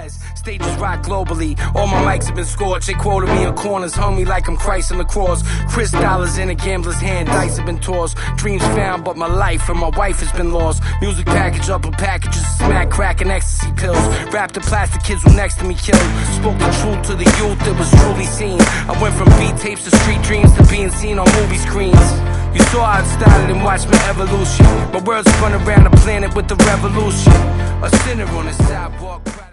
skies. Stages rock globally. All my mics have been scorched. They quoted me in corners, hung me like I'm Christ on the cross. Chris dollars in a gambler's hand, dice have been tossed. Dreams found, but my life and my wife has been lost. Music package up in packages, smack, crack, and ecstasy pills. Wrapped in plastic, kids who next to me killed. Spoke the truth to the youth, it was truly seen. I went from beat tapes to street dreams to being seen on movie screens. You saw how it started and watched my evolution. My world's spun around the planet with the revolution. A sinner on the sidewalk.